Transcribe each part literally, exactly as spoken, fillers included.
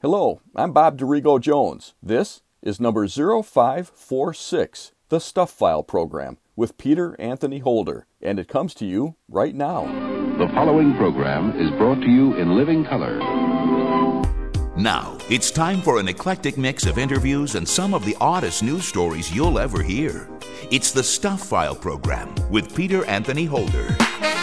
Hello, I'm Bob Dorigo Jones. This is number zero five four six, the Stuff File program with Peter Anthony Holder, and it comes to you right now. The following program is brought to you in living color. Now, it's time for an eclectic mix of interviews and some of the oddest news stories you'll ever hear. It's the Stuff File program with Peter Anthony Holder.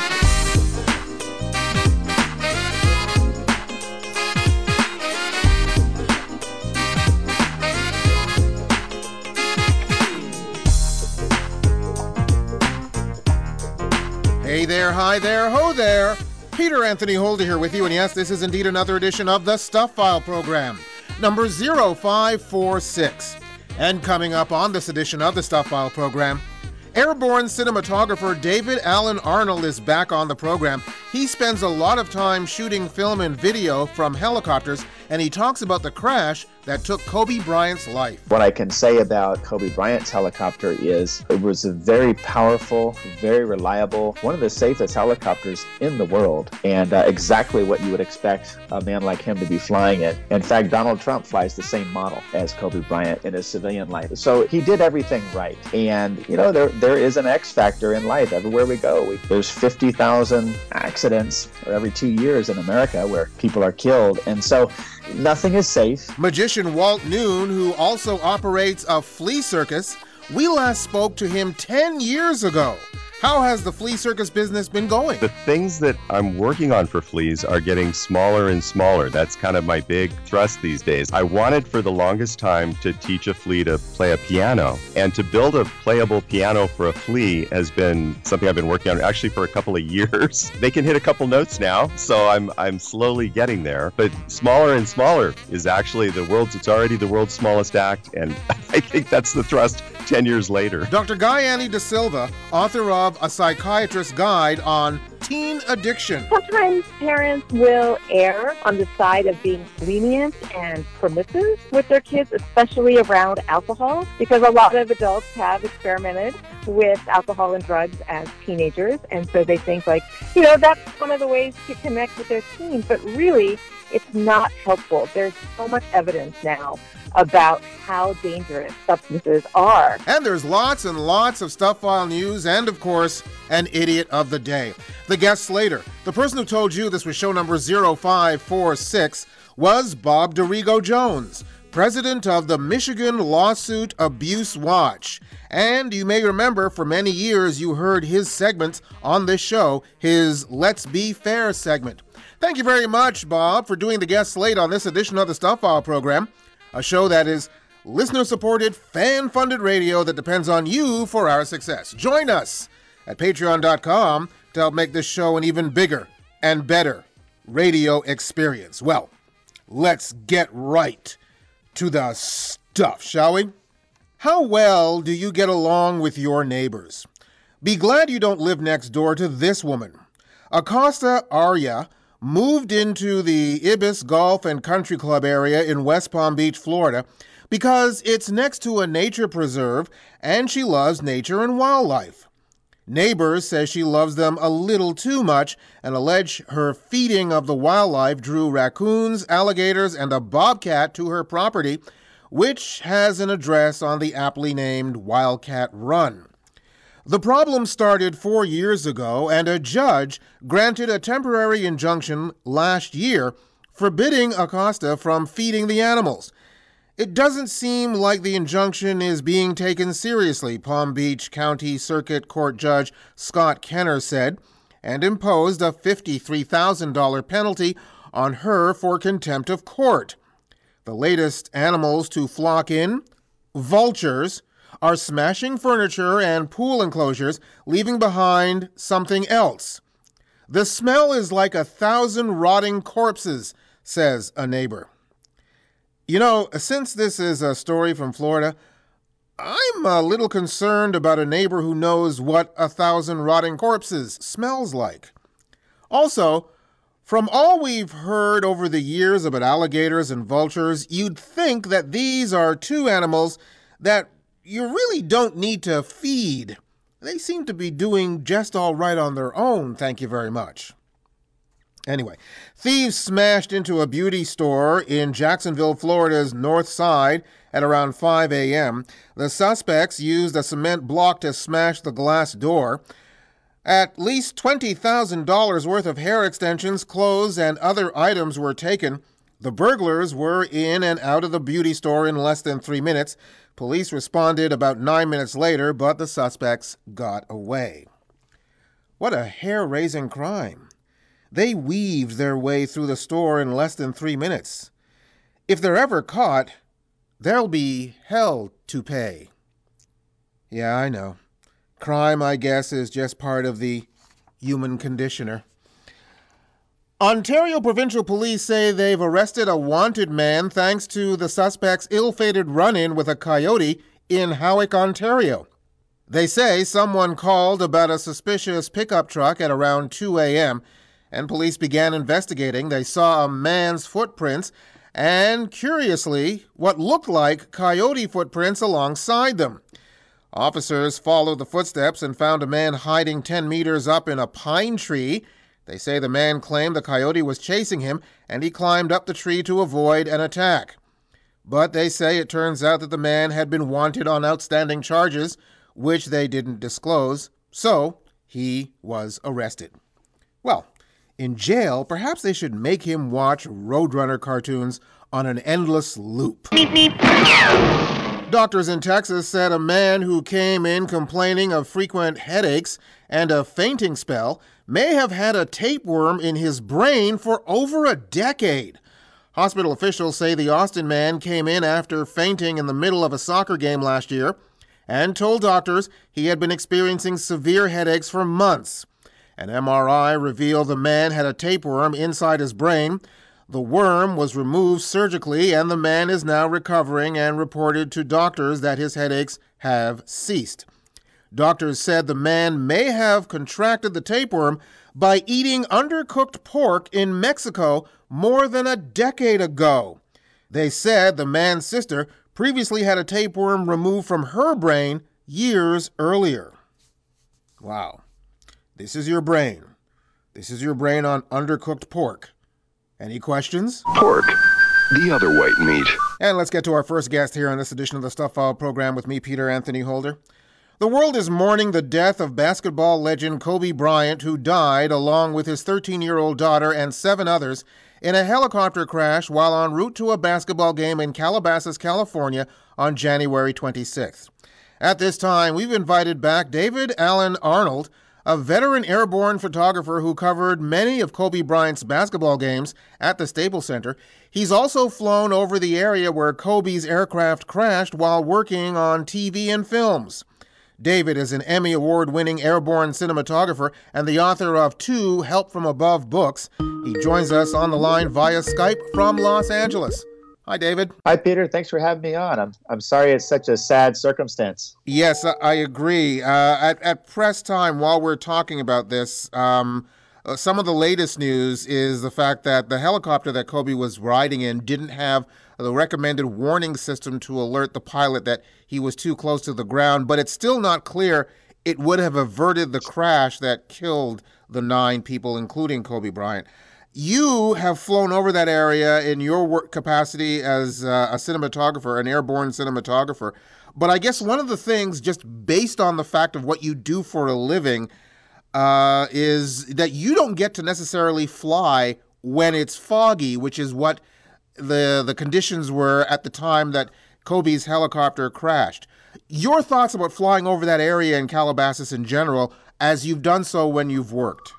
Hey there, hi there, ho there. Peter Anthony Holder here with you, and yes, this is indeed another edition of the Stuff File program, number zero five four six. And coming up on this edition of the Stuff File program, airborne cinematographer David Alan Arnold is back on the program. He spends a lot of time shooting film and video from helicopters, and he talks about the crash that took Kobe Bryant's life. What I can say about Kobe Bryant's helicopter is it was a very powerful, very reliable, one of the safest helicopters in the world, and uh, exactly what you would expect a man like him to be flying it. In fact, Donald Trump flies the same model as Kobe Bryant in his civilian life. So he did everything right. And, you know, there there is an X factor in life everywhere we go. We, there's fifty thousand accidents every two years in America where people are killed. And so nothing is safe. Magician Walt Noon, who also operates a flea circus, we last spoke to him ten years ago. How has the flea circus business been going? The things that I'm working on for fleas are getting smaller and smaller. That's kind of my big thrust these days. I wanted for the longest time to teach a flea to play a piano, and to build a playable piano for a flea has been something I've been working on actually for a couple of years. They can hit a couple notes now, so I'm I'm slowly getting there. But smaller and smaller is actually the world's, it's already the world's smallest act, and I think that's the thrust ten years later. Doctor Guy-Annie De Silva, author of A Psychiatrist's Guide on Teen Addiction. Sometimes parents will err on the side of being lenient and permissive with their kids, especially around alcohol, because a lot of adults have experimented with alcohol and drugs as teenagers, and so they think like, you know, that's one of the ways to connect with their teen, but really, it's not helpful. There's so much evidence now about how dangerous substances are. And there's lots and lots of Stuff File news and, of course, an idiot of the day. The guest later, the person who told you this was show number zero five four six, was Bob Dorigo Jones, president of the Michigan Lawsuit Abuse Watch. And you may remember for many years you heard his segments on this show, his Let's Be Fair segment. Thank you very much, Bob, for doing the guest slate on this edition of the Stuff File program, a show that is listener-supported, fan-funded radio that depends on you for our success. Join us at patreon dot com to help make this show an even bigger and better radio experience. Well, let's get right to the stuff, shall we? How well do you get along with your neighbors? Be glad you don't live next door to this woman. Acosta Arya moved into the Ibis Golf and Country Club area in West Palm Beach, Florida, because it's next to a nature preserve and she loves nature and wildlife. Neighbors say she loves them a little too much and allege her feeding of the wildlife drew raccoons, alligators, and a bobcat to her property, which has an address on the aptly named Wildcat Run. The problem started four years ago, and a judge granted a temporary injunction last year forbidding Acosta from feeding the animals. It doesn't seem like the injunction is being taken seriously, Palm Beach County Circuit Court Judge Scott Kenner said, and imposed a fifty-three thousand dollars penalty on her for contempt of court. The latest animals to flock in, vultures, are smashing furniture and pool enclosures, leaving behind something else. The smell is like a thousand rotting corpses, says a neighbor. You know, since this is a story from Florida, I'm a little concerned about a neighbor who knows what a thousand rotting corpses smells like. Also, from all we've heard over the years about alligators and vultures, you'd think that these are two animals that you really don't need to feed. They seem to be doing just all right on their own, thank you very much. Anyway, thieves smashed into a beauty store in Jacksonville, Florida's north side at around five a.m. The suspects used a cement block to smash the glass door. At least twenty thousand dollars worth of hair extensions, clothes, and other items were taken. The burglars were in and out of the beauty store in less than three minutes. Police responded about nine minutes later, but the suspects got away. What a hair-raising crime. They weaved their way through the store in less than three minutes. If they're ever caught, there'll be hell to pay. Yeah, I know. Crime, I guess, is just part of the human conditioner. Ontario Provincial Police say they've arrested a wanted man thanks to the suspect's ill-fated run-in with a coyote in Howick, Ontario. They say someone called about a suspicious pickup truck at around two a.m., and police began investigating. They saw a man's footprints and, curiously, what looked like coyote footprints alongside them. Officers followed the footsteps and found a man hiding ten meters up in a pine tree. They say the man claimed the coyote was chasing him, and he climbed up the tree to avoid an attack. But they say it turns out that the man had been wanted on outstanding charges, which they didn't disclose, so he was arrested. Well, in jail, perhaps they should make him watch Roadrunner cartoons on an endless loop. Doctors in Texas said a man who came in complaining of frequent headaches and a fainting spell may have had a tapeworm in his brain for over a decade. Hospital officials say the Austin man came in after fainting in the middle of a soccer game last year and told doctors he had been experiencing severe headaches for months. An M R I revealed the man had a tapeworm inside his brain. The worm was removed surgically, and the man is now recovering and reported to doctors that his headaches have ceased. Doctors said the man may have contracted the tapeworm by eating undercooked pork in Mexico more than a decade ago. They said the man's sister previously had a tapeworm removed from her brain years earlier. Wow. This is your brain. This is your brain on undercooked pork. Any questions? Pork, the other white meat. And let's get to our first guest here on this edition of the Stuff File program with me, Peter Anthony Holder. The world is mourning the death of basketball legend Kobe Bryant, who died along with his thirteen-year-old daughter and seven others in a helicopter crash while en route to a basketball game in Calabasas, California on January twenty-sixth. At this time, we've invited back David Allen Arnold, a veteran airborne photographer who covered many of Kobe Bryant's basketball games at the Staples Center. He's also flown over the area where Kobe's aircraft crashed while working on T V and films. David is an Emmy Award-winning airborne cinematographer and the author of two Help From Above books. He joins us on the line via Skype from Los Angeles. Hi, David. Hi, Peter. Thanks for having me on. I'm I'm sorry it's such a sad circumstance. Yes, I agree. Uh, at, at press time, while we're talking about this, um, uh, some of the latest news is the fact that the helicopter that Kobe was riding in didn't have the recommended warning system to alert the pilot that he was too close to the ground, but it's still not clear it would have averted the crash that killed the nine people, including Kobe Bryant. You have flown over that area in your work capacity as uh, a cinematographer, an airborne cinematographer. But I guess one of the things, just based on the fact of what you do for a living, uh, is that you don't get to necessarily fly when it's foggy, which is what the the conditions were at the time that Kobe's helicopter crashed. Your thoughts about flying over that area in Calabasas in general, as you've done so when you've worked?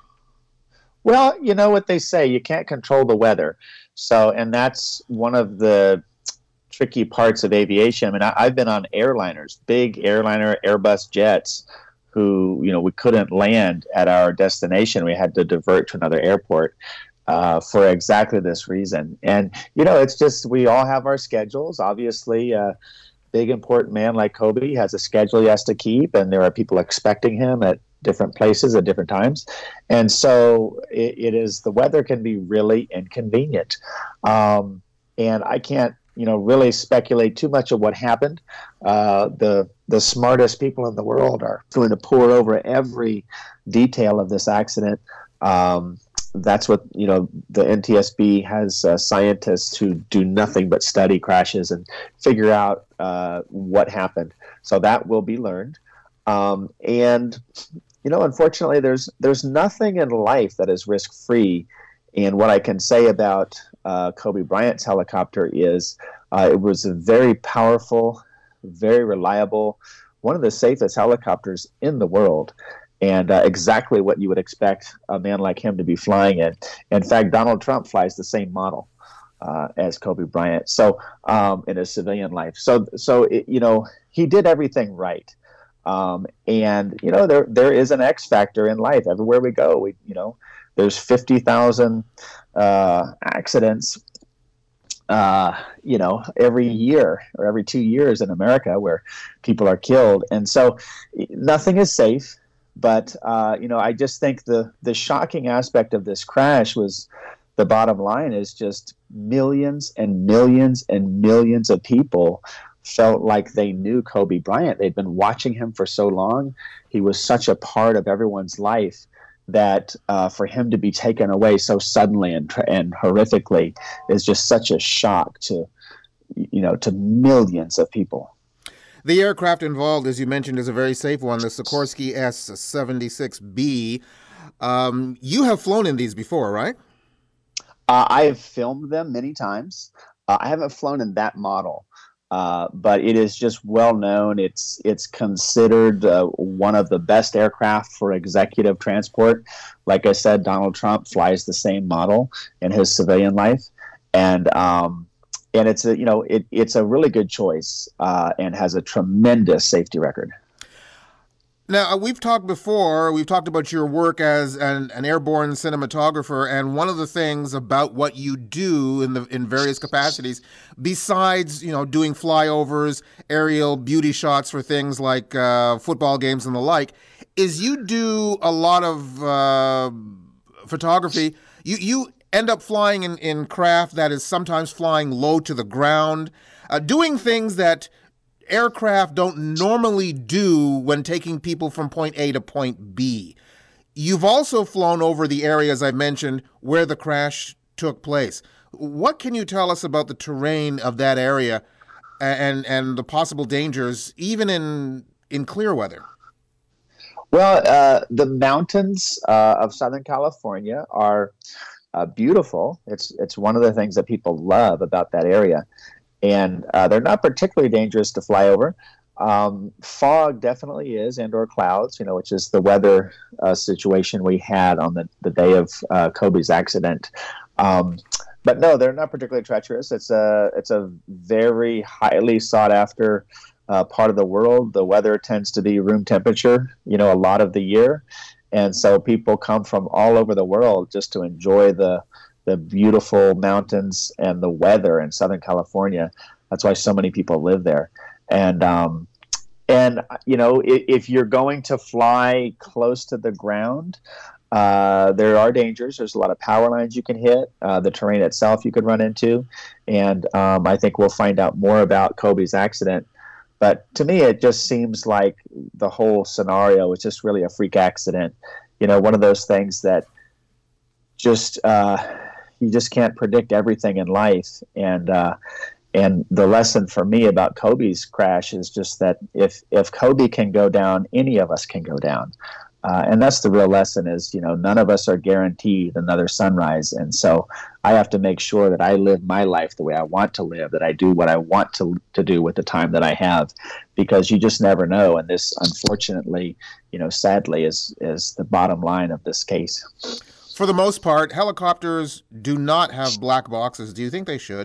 Well, you know what they say, you can't control the weather. So, and that's one of the tricky parts of aviation. I mean, I, I've been on airliners, big airliner Airbus jets, who, you know, we couldn't land at our destination. We had to divert to another airport uh, for exactly this reason. And, you know, it's just, we all have our schedules. Obviously, a big, important man like Kobe has a schedule he has to keep, and there are people expecting him at different places at different times. And so it, it is, the weather can be really inconvenient. Um, and I can't, you know, really speculate too much of what happened. Uh, the the smartest people in the world are going to pour over every detail of this accident. Um, that's what, you know, the N T S B has uh, scientists who do nothing but study crashes and figure out uh, what happened. So that will be learned. Um, and, you know, unfortunately, there's there's nothing in life that is risk-free. And what I can say about uh, Kobe Bryant's helicopter is uh, it was a very powerful, very reliable, one of the safest helicopters in the world, and uh, exactly what you would expect a man like him to be flying in. In fact, Donald Trump flies the same model uh, as Kobe Bryant, so um, in his civilian life. So, so it, you know, he did everything right. Um, and you know, there there is an X factor in life. Everywhere we go, we you know, there's fifty thousand uh, accidents, uh, you know, every year or every two years in America where people are killed, and so nothing is safe. But uh, you know, I just think the the shocking aspect of this crash was the bottom line is just millions and millions and millions of people felt like they knew Kobe Bryant. They'd been watching him for so long. He was such a part of everyone's life that uh, for him to be taken away so suddenly and and horrifically is just such a shock to, you know, to millions of people. The aircraft involved, as you mentioned, is a very safe one, the Sikorsky S seventy-six B. Um, you have flown in these before, right? Uh, I have filmed them many times. Uh, I haven't flown in that model. Uh, but it is just well known. It's it's considered uh, one of the best aircraft for executive transport. Like I said, Donald Trump flies the same model in his civilian life, and um, and it's a you know it it's a really good choice uh, and has a tremendous safety record. Now, we've talked before, we've talked about your work as an, an airborne cinematographer, and one of the things about what you do in the in various capacities, besides, you know, doing flyovers, aerial beauty shots for things like uh, football games and the like, is you do a lot of uh, photography. You, you end up flying in, in craft that is sometimes flying low to the ground, uh, doing things that aircraft don't normally do when taking people from point A to point B. You've also flown over the areas I mentioned where the crash took place. What can you tell us about the terrain of that area and and the possible dangers, even in in clear weather? Well, uh, the mountains uh, of Southern California are uh, beautiful. It's it's one of the things that people love about that area. And uh, they're not particularly dangerous to fly over. Um, fog definitely is, and/or clouds, you know, which is the weather uh, situation we had on the, the day of uh, Kobe's accident. Um, but no, they're not particularly treacherous. It's a it's a very highly sought after uh, part of the world. The weather tends to be room temperature, you know, a lot of the year, and so people come from all over the world just to enjoy the the beautiful mountains and the weather in Southern California. That's why so many people live there. And, um, and you know, if, if you're going to fly close to the ground, uh, there are dangers. There's a lot of power lines you can hit, uh, the terrain itself you could run into. And um, I think we'll find out more about Kobe's accident. But to me, it just seems like the whole scenario was just really a freak accident. You know, one of those things that just, uh, you just can't predict everything in life. And uh, and the lesson for me about Kobe's crash is just that if if Kobe can go down, any of us can go down. Uh, and that's the real lesson is, you know, none of us are guaranteed another sunrise. And so I have to make sure that I live my life the way I want to live, that I do what I want to to do with the time that I have, because you just never know. And this, unfortunately, you know, sadly, is is the bottom line of this case. For the most part, helicopters do not have black boxes. Do you think they should?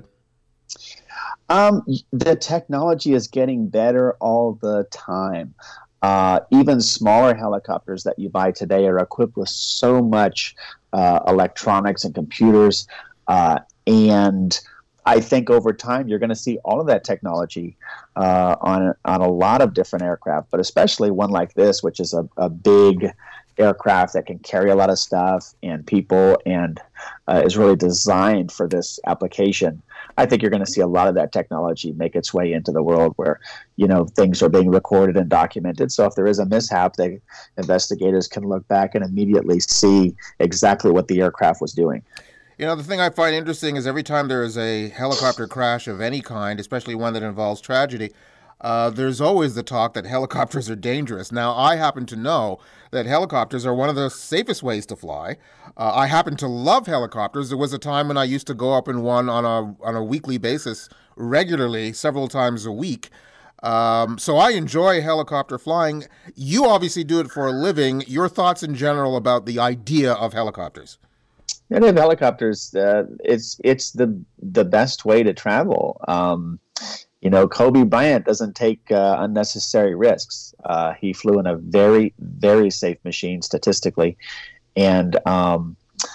Um, the technology is getting better all the time. Uh, even smaller helicopters that you buy today are equipped with so much uh, electronics and computers. Uh, and I think over time you're going to see all of that technology uh, on, on a lot of different aircraft, but especially one like this, which is a, a big aircraft that can carry a lot of stuff and people and uh, is really designed for this application. I think you're going to see a lot of that technology make its way into the world where, you know, things are being recorded and documented. So if there is a mishap, they investigators can look back and immediately see exactly what the aircraft was doing. You know, the thing I find interesting is every time there is a helicopter crash of any kind, especially one that involves tragedy, uh, there's always the talk that helicopters are dangerous. Now, I happen to know that helicopters are one of the safest ways to fly. Uh, I happen to love helicopters. There was a time when I used to go up in one on a on a weekly basis, regularly, several times a week. Um, so I enjoy helicopter flying. You obviously do it for a living. Your thoughts in general about the idea of helicopters? Yeah, they have helicopters. Uh, it's it's the the best way to travel. Um, you know, Kobe Bryant doesn't take uh, unnecessary risks. Uh, he flew in a very very safe machine statistically, and um,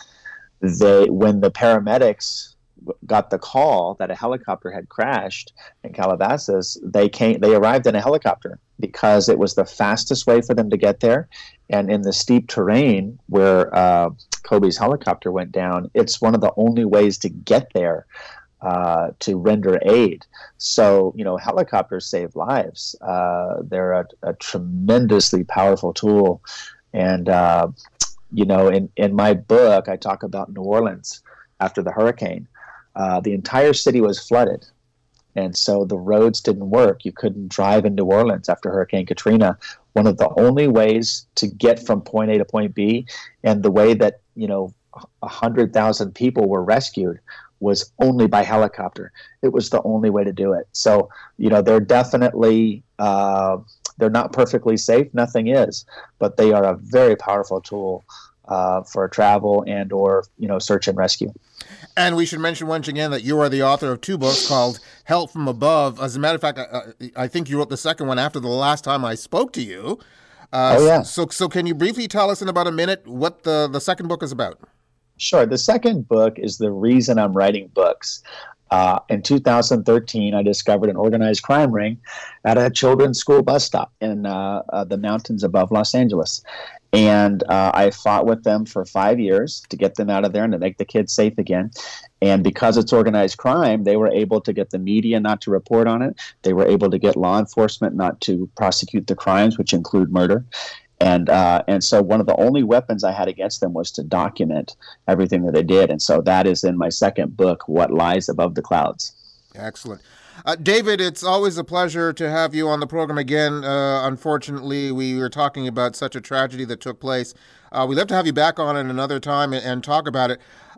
they when the paramedics got the call that a helicopter had crashed in Calabasas, they came. They arrived in a helicopter because it was the fastest way for them to get there, and in the steep terrain where uh, Kobe's helicopter went down, it's one of the only ways to get there uh, to render aid. So, you know, helicopters save lives. Uh, they're a, a tremendously powerful tool. And, uh, you know, in, in my book, I talk about New Orleans after the hurricane. Uh, the entire city was flooded. And so the roads didn't work. You couldn't drive in New Orleans after Hurricane Katrina. One of the only ways to get from point A to point B, and the way that, you know, one hundred thousand people were rescued was only by helicopter. It was the only way to do it. So, you know, they're definitely, uh, they're not perfectly safe. Nothing is. But they are a very powerful tool uh, for travel and or, you know, search and rescue. And we should mention once again that you are the author of two books called Help from Above. As a matter of fact, I, I think you wrote the second one after the last time I spoke to you. Uh, oh, yeah. So, so can you briefly tell us in about a minute what the, the second book is about? Sure. The second book is the reason I'm writing books. Uh, in two thousand thirteen, I discovered an organized crime ring at a children's school bus stop in uh, uh, the mountains above Los Angeles. And uh, I fought with them for five years to get them out of there and to make the kids safe again. And because it's organized crime, they were able to get the media not to report on it. They were able to get law enforcement not to prosecute the crimes, which include murder. And uh, and so one of the only weapons I had against them was to document everything that they did. And so that is in my second book, What Lies Above the Clouds. Excellent. Uh, David, it's always a pleasure to have you on the program again. Uh, unfortunately, we were talking about such a tragedy that took place. Uh, we'd love to have you back on at another time and, and talk about it.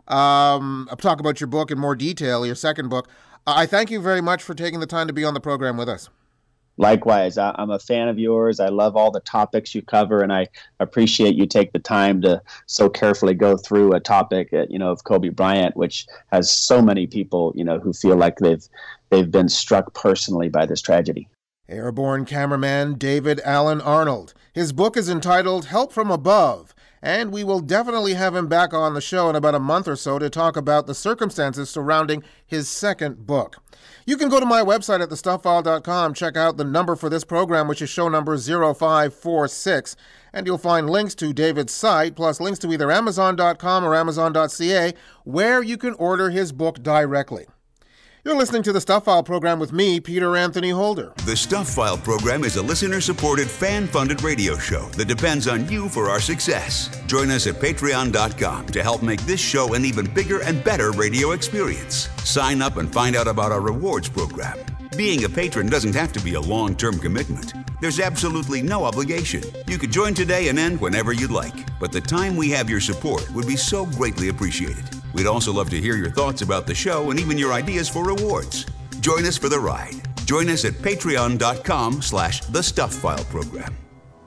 Um, talk about your book in more detail, your second book. Uh, I thank you very much for taking the time to be on the program with us. Likewise, I, I'm a fan of yours. I love all the topics you cover, and I appreciate you take the time to so carefully go through a topic, uh, you know, of Kobe Bryant, which has so many people, you know, who feel like they've they've been struck personally by this tragedy. Airborne cameraman David Alan Arnold. His book is entitled Help from Above, and we will definitely have him back on the show in about a month or so to talk about the circumstances surrounding his second book. You can go to my website at the stuff file dot com, check out the number for this program, which is show number zero five four six, and you'll find links to David's site, plus links to either amazon dot com or amazon dot c a, where you can order his book directly. You're listening to the Stuff File program with me, Peter Anthony Holder. The Stuff File program is a listener-supported, fan-funded radio show that depends on you for our success. Join us at patreon dot com to help make this show an even bigger and better radio experience. Sign up and find out about our rewards program. Being a patron doesn't have to be a long-term commitment. There's absolutely no obligation. You could join today and end whenever you'd like, but the time we have your support would be so greatly appreciated. We'd also love to hear your thoughts about the show and even your ideas for rewards. Join us for the ride. Join us at patreon dot com slash the Stuff File program.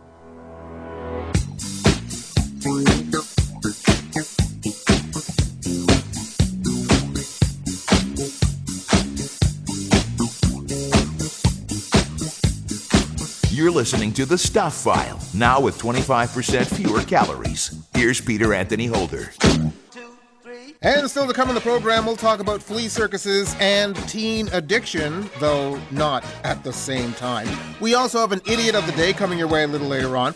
You're listening to The Stuff File, now with twenty-five percent fewer calories. Here's Peter Anthony Holder. And still to come on the program, we'll talk about flea circuses and teen addiction, though not at the same time. We also have an Idiot of the Day coming your way a little later on. Plus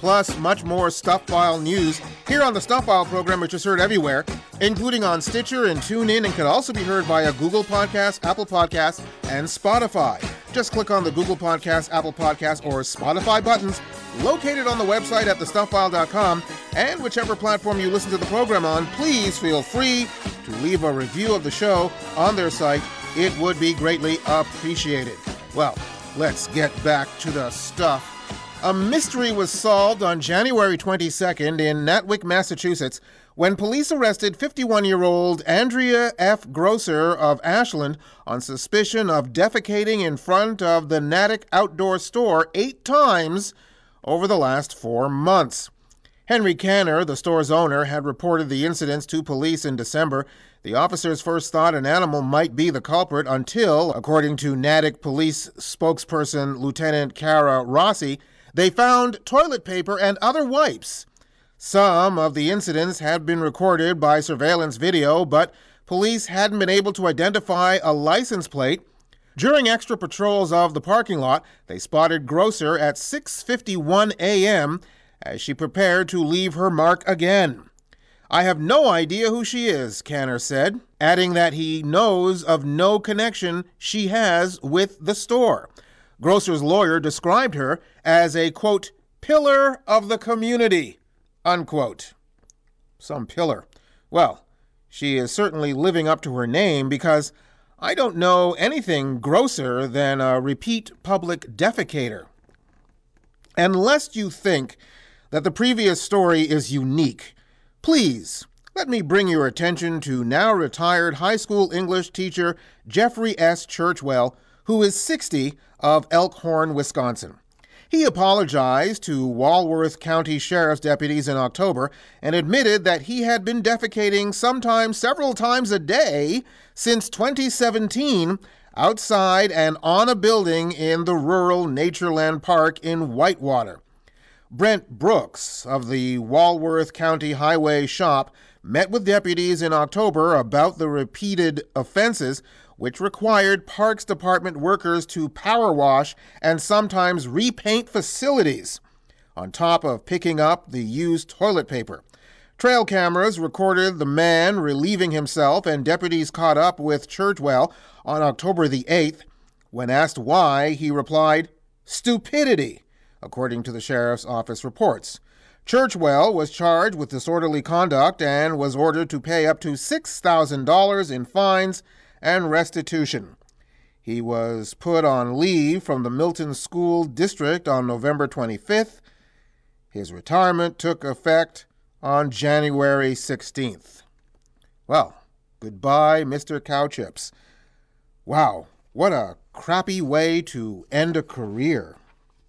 plus much more Stuff File news here on the Stuff File program, which is heard everywhere, including on Stitcher and TuneIn, and can also be heard via Google Podcasts, Apple Podcasts, and Spotify. Just click on the Google Podcasts, Apple Podcasts, or Spotify buttons located on the website at the stuff file dot com, and whichever platform you listen to the program on, please feel free to leave a review of the show on their site. It would be greatly appreciated. Well, let's get back to the stuff. A mystery was solved on January twenty-second in Natwick, Massachusetts, when police arrested fifty-one-year-old Andrea F. Grosser of Ashland on suspicion of defecating in front of the Natick Outdoor Store eight times over the last four months. Henry Canner, the store's owner, had reported the incidents to police in December. The officers first thought an animal might be the culprit until, according to Natick Police spokesperson Lieutenant Cara Rossi, they found toilet paper and other wipes. Some of the incidents had been recorded by surveillance video, but police hadn't been able to identify a license plate. During extra patrols of the parking lot, they spotted Grosser at six fifty-one a.m. as she prepared to leave her mark again. "I have no idea who she is," Canner said, adding that he knows of no connection she has with the store. Grosser's lawyer described her as a, quote, pillar of the community, unquote. Some pillar. Well, she is certainly living up to her name, because I don't know anything grosser than a repeat public defecator. And lest you think that the previous story is unique, please let me bring your attention to now retired high school English teacher Jeffrey S. Churchwell, who is sixty, of Elkhorn, Wisconsin. He apologized to Walworth County Sheriff's deputies in October and admitted that he had been defecating sometimes several times a day since twenty seventeen outside and on a building in the rural Natureland Park in Whitewater. Brent Brooks of the Walworth County Highway Shop met with deputies in October about the repeated offenses, which required Parks Department workers to power wash and sometimes repaint facilities, on top of picking up the used toilet paper. Trail cameras recorded the man relieving himself, and deputies caught up with Churchwell on October the eighth. When asked why, he replied, "Stupidity," according to the sheriff's office reports. Churchwell was charged with disorderly conduct and was ordered to pay up to six thousand dollars in fines and restitution. He was put on leave from the Milton School District on November twenty-fifth. His retirement took effect on January sixteenth. Well, goodbye, Mister Cowchips. Wow, what a crappy way to end a career.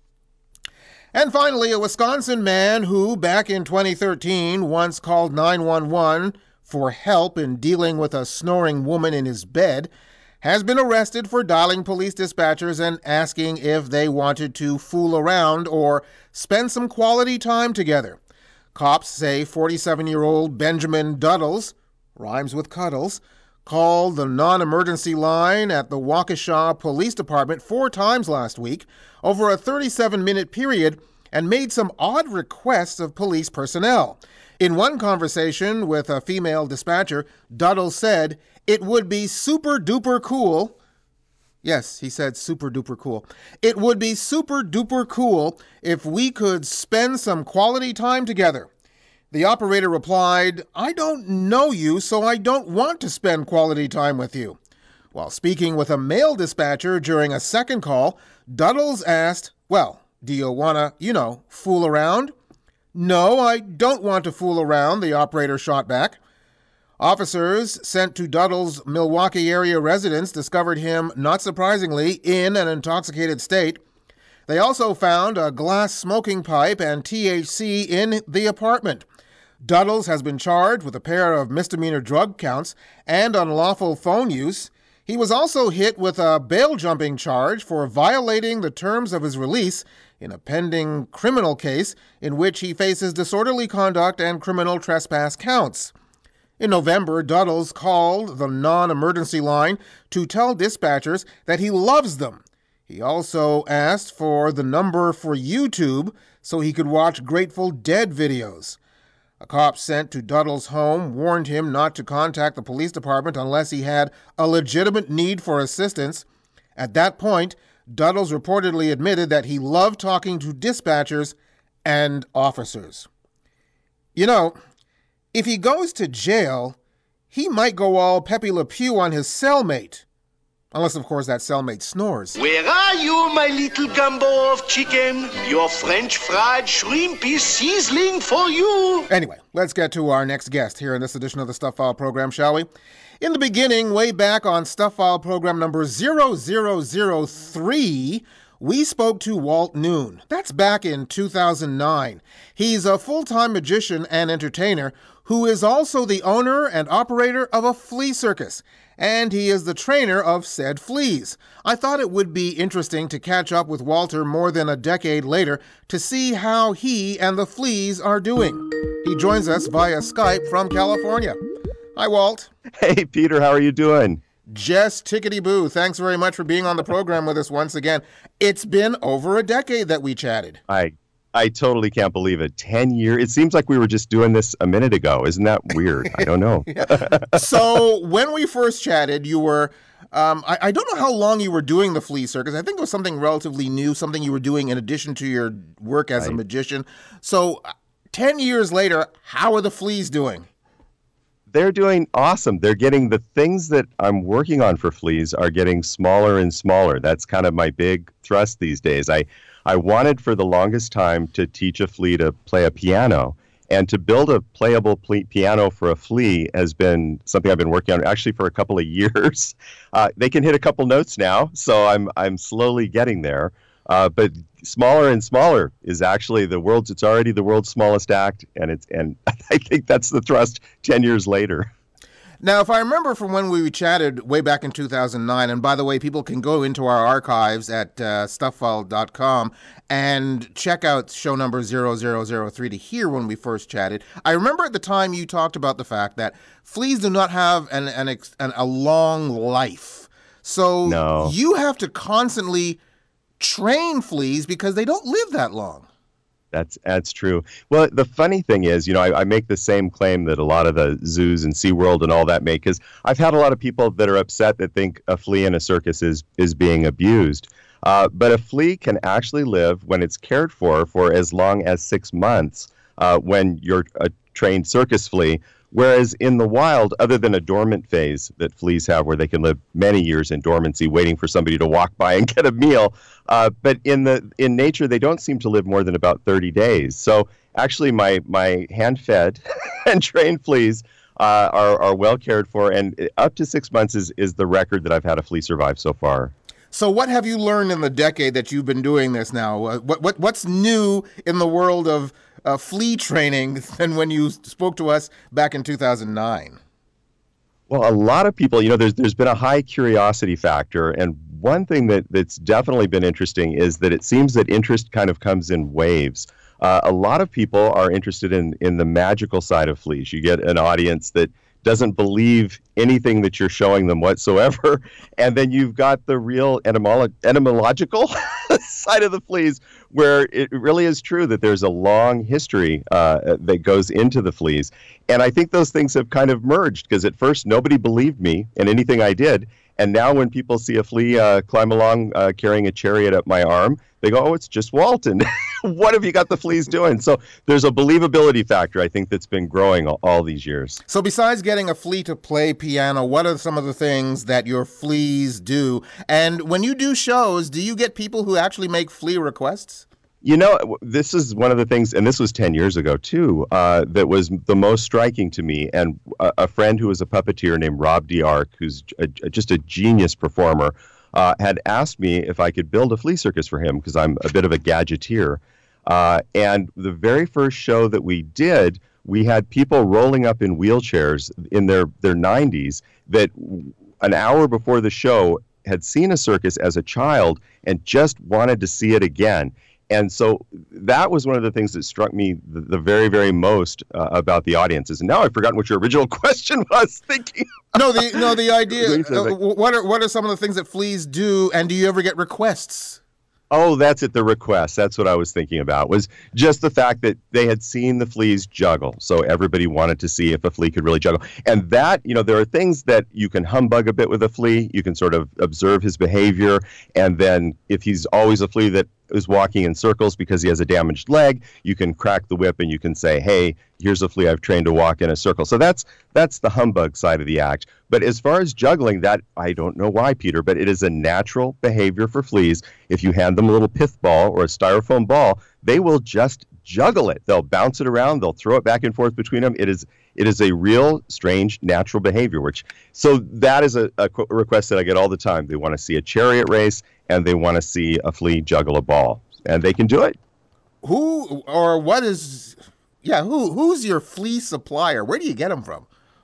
And finally, a Wisconsin man who, back in twenty thirteen, once called nine one one for help in dealing with a snoring woman in his bed, has been arrested for dialing police dispatchers and asking if they wanted to fool around or spend some quality time together. Cops say forty-seven-year-old Benjamin Duddles, rhymes with Cuddles, called the non-emergency line at the Waukesha Police Department four times last week over a thirty-seven minute period and made some odd requests of police personnel. In one conversation with a female dispatcher, Duddle said, "It would be super-duper cool." Yes, he said super-duper cool. "It would be super-duper cool if we could spend some quality time together." The operator replied, "I don't know you, so I don't want to spend quality time with you." While speaking with a male dispatcher during a second call, Duddles asked, "Well, do you want to, you know, fool around?" "No, I don't want to fool around," the operator shot back. Officers sent to Duddle's Milwaukee area residence discovered him, not surprisingly, in an intoxicated state. They also found a glass smoking pipe and T H C in the apartment. Duddles has been charged with a pair of misdemeanor drug counts and unlawful phone use. He was also hit with a bail-jumping charge for violating the terms of his release in a pending criminal case in which he faces disorderly conduct and criminal trespass counts. In November, Duddles called the non-emergency line to tell dispatchers that he loves them. He also asked for the number for YouTube so he could watch Grateful Dead videos. A cop sent to Duddle's home warned him not to contact the police department unless he had a legitimate need for assistance. At that point, Duddles reportedly admitted that he loved talking to dispatchers and officers. You know, if he goes to jail, he might go all Pepe Le Pew on his cellmate. Unless, of course, that cellmate snores. Where are you, my little gumbo of chicken? Your French fried shrimp is sizzling for you. Anyway, let's get to our next guest here in this edition of the Stuff File program, shall we? In the beginning, way back on Stuff File program number zero zero zero three, we spoke to Walt Noon. That's back in two thousand nine. He's a full-time magician and entertainer who is also the owner and operator of a flea circus, and he is the trainer of said fleas. I thought it would be interesting to catch up with Walter more than a decade later to see how he and the fleas are doing. He joins us via Skype from California. Hi, Walt. Hey, Peter, how are you doing? Just tickety-boo. Thanks very much for being on the program with us once again. It's been over a decade that we chatted. I I totally can't believe it. Ten years. It seems like we were just doing this a minute ago. Isn't that weird? I don't know. So when we first chatted, you were, um, I, I don't know how long you were doing the flea circus. I think it was something relatively new, something you were doing in addition to your work as right. a magician. So uh, ten years later, how are the fleas doing? They're doing awesome. They're getting the things that I'm working on for fleas are getting smaller and smaller. That's kind of my big thrust these days. I, I wanted for the longest time to teach a flea to play a piano, and to build a playable ple- piano for a flea has been something I've been working on actually for a couple of years. Uh, they can hit a couple notes now, so I'm I'm slowly getting there. Uh, but smaller and smaller is actually the world's, it's already the world's smallest act. And it's, and I think that's the thrust ten years later. Now, if I remember from when we chatted way back in two thousand nine, and by the way, people can go into our archives at uh, stuff file dot com and check out show number zero zero zero three to hear when we first chatted. I remember at the time you talked about the fact that fleas do not have an, an, an a long life. So no. You have to constantly train fleas because they don't live that long. That's that's true. Well, the funny thing is, you know, I, I make the same claim that a lot of the zoos and SeaWorld and all that make, because I've had a lot of people that are upset that think a flea in a circus is, is being abused. Uh, but a flea can actually live, when it's cared for, for as long as six months uh, when you're a trained circus flea. Whereas in the wild, other than a dormant phase that fleas have where they can live many years in dormancy waiting for somebody to walk by and get a meal, uh, but in the in nature, they don't seem to live more than about thirty days. So actually, my, my hand-fed and trained fleas uh, are, are well cared for, and up to six months is, is the record that I've had a flea survive so far. So what have you learned in the decade that you've been doing this now? Uh, what, what What's new in the world of Uh, flea training than when you spoke to us back in two thousand nine? Well, a lot of people, you know, there's there's been a high curiosity factor, and one thing that, that's definitely been interesting is that it seems that interest kind of comes in waves. Uh, a lot of people are interested in, in the magical side of fleas. You get an audience that doesn't believe anything that you're showing them whatsoever, and then you've got the real etymolo- etymological side of the fleas, where it really is true that there's a long history uh, that goes into the fleas. And I think those things have kind of merged, because at first nobody believed me in anything I did. And now when people see a flea uh, climb along uh, carrying a chariot up my arm, they go, oh, it's just Walton. What have you got the fleas doing? So there's a believability factor, I think, that's been growing all, all these years. So besides getting a flea to play piano, what are some of the things that your fleas do? And when you do shows, do you get people who actually make flea requests? You know, this is one of the things, and this was ten years ago, too, uh, that was the most striking to me. And a, a friend who was a puppeteer named Rob D'Arc, who's a, a, just a genius performer, uh, had asked me if I could build a flea circus for him, because I'm a bit of a gadgeteer. Uh, and the very first show that we did, we had people rolling up in wheelchairs in their, their nineties that an hour before the show had seen a circus as a child and just wanted to see it again. And so that was one of the things that struck me the, the very, very most uh, about the audiences. And now I've forgotten what your original question was. Thinking. No, the no the idea. Uh, what are what are some of the things that fleas do? And do you ever get requests? Oh, that's it. The request. That's what I was thinking about, was just the fact that they had seen the fleas juggle. So everybody wanted to see if a flea could really juggle. And that, you know, there are things that you can humbug a bit with a flea. You can sort of observe his behavior. And then if he's always a flea that is walking in circles because he has a damaged leg, you can crack the whip and you can say, hey, here's a flea I've trained to walk in a circle. So that's that's the humbug side of the act. But as far as juggling, that I don't know why, Peter, but it is a natural behavior for fleas. If you hand them a little pith ball or a styrofoam ball, they will just juggle it. They'll bounce it around. They'll throw it back and forth between them. It is it is a real, strange, natural behavior. Which so that is a, a request that I get all the time. They want to see a chariot race and they want to see a flea juggle a ball, and they can do it. Who or what is? Yeah, who who's your flea supplier? Where do you get them from?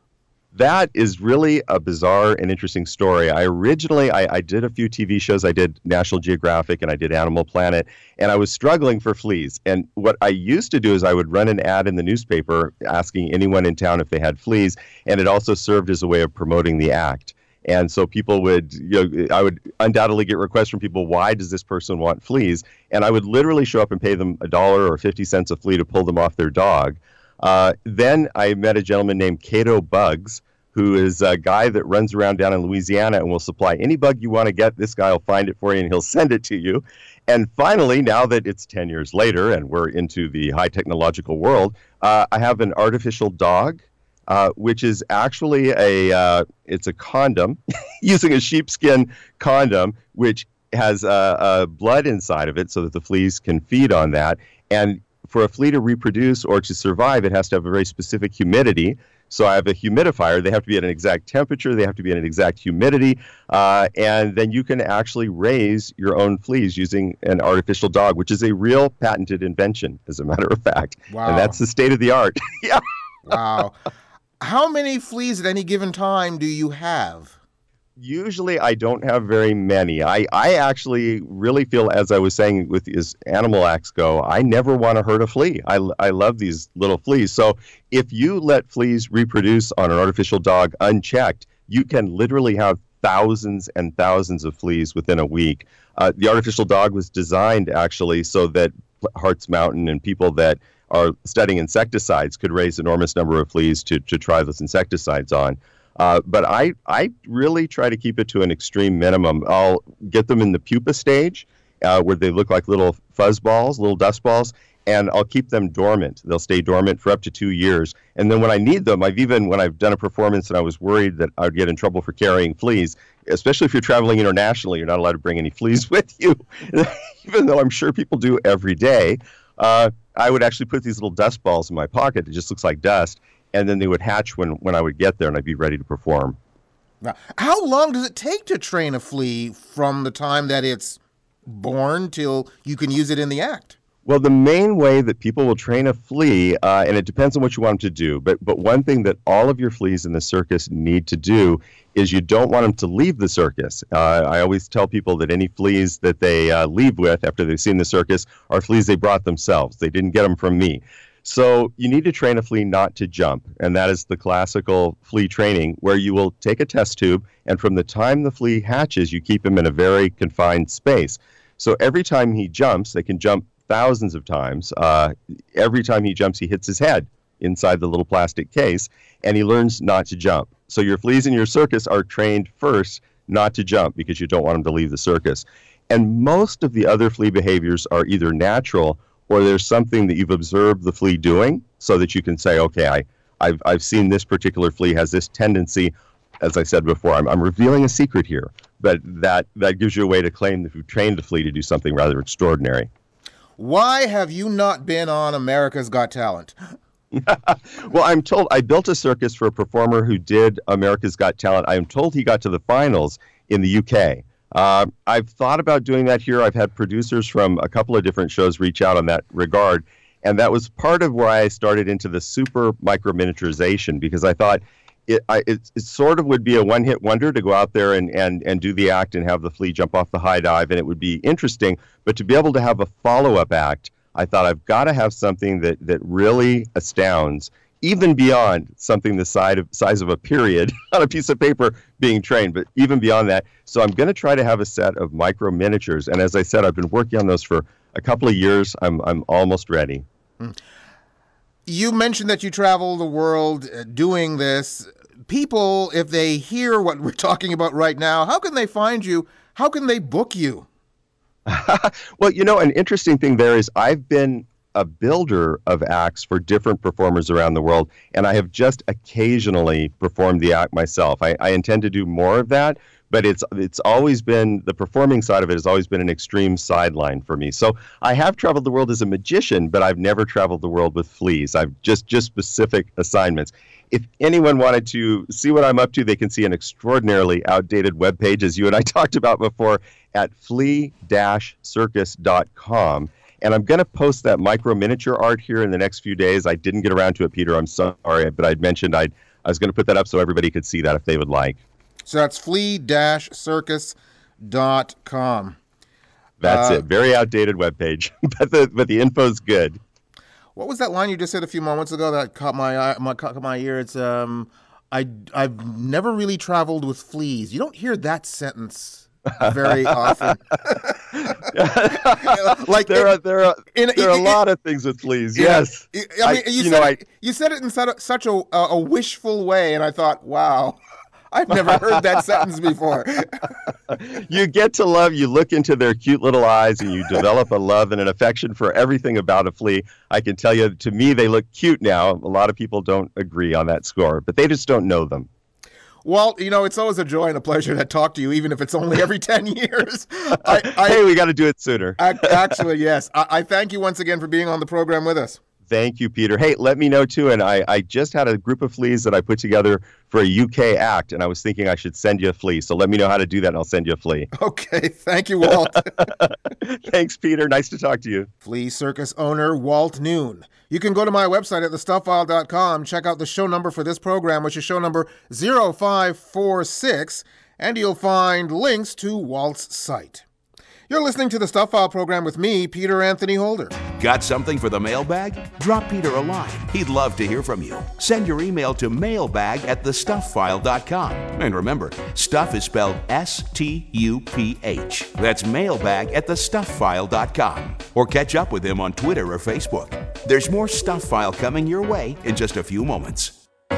That is really a bizarre and interesting story. I originally, I, I did a few T V shows. I did National Geographic and I did Animal Planet, and I was struggling for fleas. And what I used to do is I would run an ad in the newspaper asking anyone in town if they had fleas, and it also served as a way of promoting the act. And so people would, you know, I would undoubtedly get requests from people, why does this person want fleas? And I would literally show up and pay them a dollar or fifty cents a flea to pull them off their dog. Uh, then I met a gentleman named Cato Bugs, who is a guy that runs around down in Louisiana and will supply any bug you want to get. This guy will find it for you and he'll send it to you. And finally, now that it's ten years later and we're into the high technological world, uh, I have an artificial dog, uh, which is actually a, uh, it's a condom using a sheepskin condom, which has uh, uh, blood inside of it so that the fleas can feed on that. And for a flea to reproduce or to survive, it has to have a very specific humidity. So I have a humidifier. They have to be at an exact temperature. They have to be at an exact humidity. Uh, and then you can actually raise your own fleas using an artificial dog, which is a real patented invention, as a matter of fact. Wow. And that's the state of the art. Yeah. Wow. How many fleas at any given time do you have? Usually I don't have very many. I, I actually really feel, as I was saying with as animal acts go, I never want to hurt a flea. I, I love these little fleas. So if you let fleas reproduce on an artificial dog unchecked, you can literally have thousands and thousands of fleas within a week. Uh, the artificial dog was designed actually so that Hartz Mountain and people that are studying insecticides could raise enormous number of fleas to, to try those insecticides on. Uh, but I, I really try to keep it to an extreme minimum. I'll get them in the pupa stage, uh, where they look like little fuzz balls, little dust balls, and I'll keep them dormant. They'll stay dormant for up to two years. And then when I need them, I've even, when I've done a performance and I was worried that I would get in trouble for carrying fleas, especially if you're traveling internationally, you're not allowed to bring any fleas with you, even though I'm sure people do every day. Uh, I would actually put these little dust balls in my pocket. It just looks like dust. And then they would hatch when, when I would get there and I'd be ready to perform. Now, how long does it take to train a flea from the time that it's born till you can use it in the act? Well, the main way that people will train a flea, uh, and it depends on what you want them to do, but, but one thing that all of your fleas in the circus need to do is you don't want them to leave the circus. Uh, I always tell people that any fleas that they uh, leave with after they've seen the circus are fleas they brought themselves. They didn't get them from me. So you need to train a flea not to jump, and that is the classical flea training where you will take a test tube, and from the time the flea hatches, you keep him in a very confined space. So every time he jumps, they can jump thousands of times. Uh, every time he jumps, he hits his head inside the little plastic case, and he learns not to jump. So your fleas in your circus are trained first not to jump because you don't want them to leave the circus. And most of the other flea behaviors are either natural or there's something that you've observed the flea doing so that you can say, okay, I, I've, I've seen this particular flea has this tendency. As I said before, I'm, I'm revealing a secret here, but that, that gives you a way to claim that you've trained the flea to do something rather extraordinary. Why have you not been on America's Got Talent? Well, I'm told I built a circus for a performer who did America's Got Talent. I am told he got to the finals in the U K. Uh, I've thought about doing that here. I've had producers from a couple of different shows reach out on that regard. And that was part of where I started into the super micro miniaturization, because I thought it, I, it, it sort of would be a one-hit wonder to go out there and, and, and do the act and have the flea jump off the high dive, and it would be interesting. But to be able to have a follow-up act, I thought I've got to have something that, that really astounds, even beyond something the size of, size of a period on a piece of paper being trained, but even beyond that. So I'm going to try to have a set of micro miniatures. And as I said, I've been working on those for a couple of years. I'm I'm almost ready. You mentioned that you travel the world uh, doing this. People, if they hear what we're talking about right now, how can they find you? How can they book you? Well, you know, an interesting thing there is I've been a builder of acts for different performers around the world, and I have just occasionally performed the act myself. I, I intend to do more of that, but it's it's always been, the performing side of it has always been an extreme sideline for me. So I have traveled the world as a magician, but I've never traveled the world with fleas. I've just, just specific assignments. If anyone wanted to see what I'm up to, they can see an extraordinarily outdated webpage, as you and I talked about before, at flea dash circus dot com. And I'm going to post that micro miniature art here in the next few days. I didn't get around to it, Peter. I'm sorry, but I'd mentioned I'd, I was going to put that up so everybody could see that if they would like. So that's flea dash circus dot com. That's uh, it. Very outdated webpage, but the but the info's good. What was that line you just said a few moments ago that caught my eye, my caught my ear? It's um, I I've never really traveled with fleas. You don't hear that sentence very often. Like there are there are in, there are in, a lot of things with fleas. In, yes, I mean, I, you, you, said know, it, I, you said it in such a a wishful way, and I thought, wow. I've never heard that sentence before. You get to love, you look into their cute little eyes and you develop a love and an affection for everything about a flea. I can tell you, to me, they look cute now. A lot of people don't agree on that score, but they just don't know them. Well, you know, it's always a joy and a pleasure to talk to you, even if it's only every ten years. I, I, hey, we got to do it sooner. Actually, yes. I, I thank you once again for being on the program with us. Thank you, Peter. Hey, let me know, too. And I, I just had a group of fleas that I put together for a U K act, and I was thinking I should send you a flea. So let me know how to do that, and I'll send you a flea. Okay. Thank you, Walt. Thanks, Peter. Nice to talk to you. Flea circus owner Walt Noon. You can go to my website at the stuff file dot com, check out the show number for this program, which is show number zero five four six, and you'll find links to Walt's site. You're listening to the Stuff File program with me, Peter Anthony Holder. Got something for the mailbag? Drop Peter a line. He'd love to hear from you. Send your email to mailbag at the stuff file dot com. And remember, stuff is spelled S T U P H. That's mailbag at the stuff file dot com. Or catch up with him on Twitter or Facebook. There's more Stuff File coming your way in just a few moments.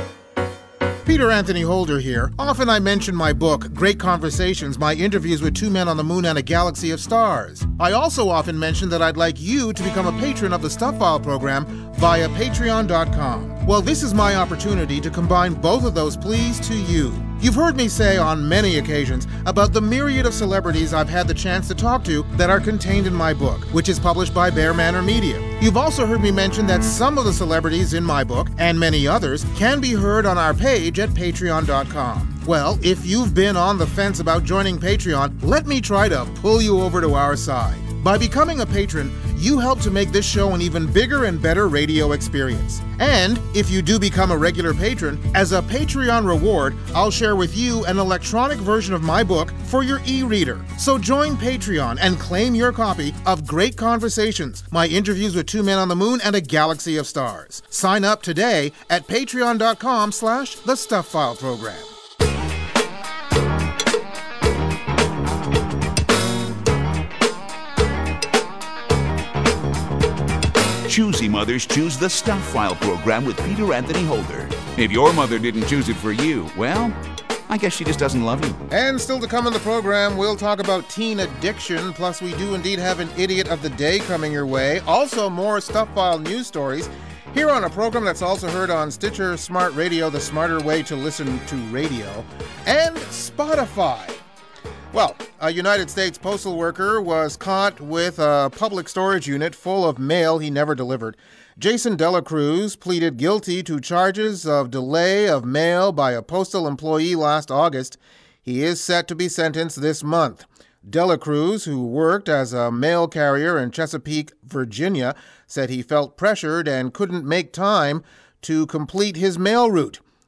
Peter Anthony Holder here. Often I mention my book, Great Conversations, my interviews with two men on the moon and a galaxy of stars. I also often mention that I'd like you to become a patron of the Stuff File program via patreon dot com. Well, this is my opportunity to combine both of those pleas to you. You've heard me say on many occasions about the myriad of celebrities I've had the chance to talk to that are contained in my book, which is published by Bear Manor Media. You've also heard me mention that some of the celebrities in my book, and many others, can be heard on our page at patreon dot com. Well, if you've been on the fence about joining Patreon, let me try to pull you over to our side. By becoming a patron, you help to make this show an even bigger and better radio experience. And if you do become a regular patron, as a Patreon reward, I'll share with you an electronic version of my book for your e-reader. So join Patreon and claim your copy of Great Conversations, my interviews with two men on the moon and a galaxy of stars. Sign up today at patreon dot com slash the Stuff File program. Choosy mothers choose the Stuff File program with Peter Anthony Holder. If your mother didn't choose it for you, well, I guess she just doesn't love you. And still to come in the program, we'll talk about teen addiction, plus we do indeed have an idiot of the day coming your way. Also, more Stuff File news stories here on a program that's also heard on Stitcher Smart Radio, the smarter way to listen to radio, and Spotify. Well, a United States postal worker was caught with a public storage unit full of mail he never delivered. Jason Dela Cruz pleaded guilty to charges of delay of mail by a postal employee last August. He is set to be sentenced this month. Dela Cruz, who worked as a mail carrier in Chesapeake, Virginia, said he felt pressured and couldn't make time to complete his mail route.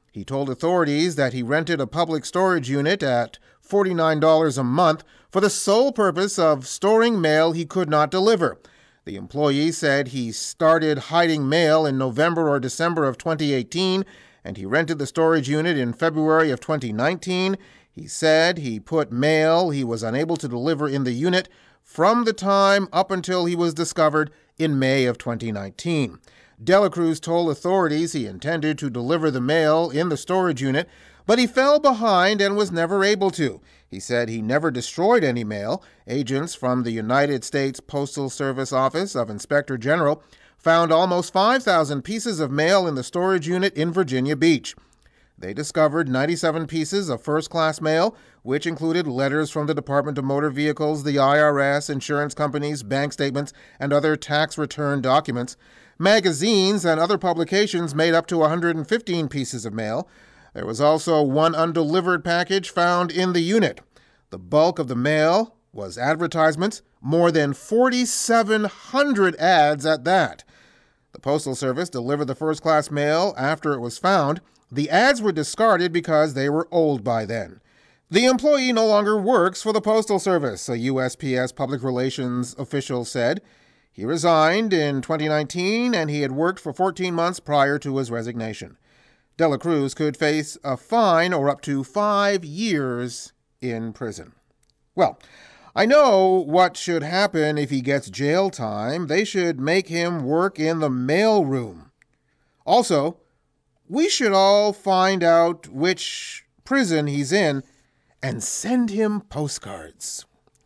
He told authorities that he rented a public storage unit at forty-nine dollars a month for the sole purpose of storing mail he could not deliver. The employee said he started hiding mail in November or December of twenty eighteen, and he rented the storage unit in February of twenty nineteen. He said he put mail he was unable to deliver in the unit from the time up until he was discovered in May of twenty nineteen. Dela Cruz told authorities he intended to deliver the mail in the storage unit, but he fell behind and was never able to. He said he never destroyed any mail. Agents from the United States Postal Service Office of Inspector General found almost five thousand pieces of mail in the storage unit in Virginia Beach. They discovered ninety-seven pieces of first-class mail, which included letters from the Department of Motor Vehicles, the I R S, insurance companies, bank statements, and other tax return documents. Magazines and other publications made up to one hundred fifteen pieces of mail. There was also one undelivered package found in the unit. The bulk of the mail was advertisements, more than forty-seven hundred ads at that. The Postal Service delivered the first-class mail after it was found. The ads were discarded because they were old by then. The employee no longer works for the Postal Service, a U S P S public relations official said. He resigned in twenty nineteen, and he had worked for fourteen months prior to his resignation. Dela Cruz could face a fine or up to five years in prison. Well, I know what should happen if he gets jail time. They should make him work in the mail room. Also, we should all find out which prison he's in and send him postcards.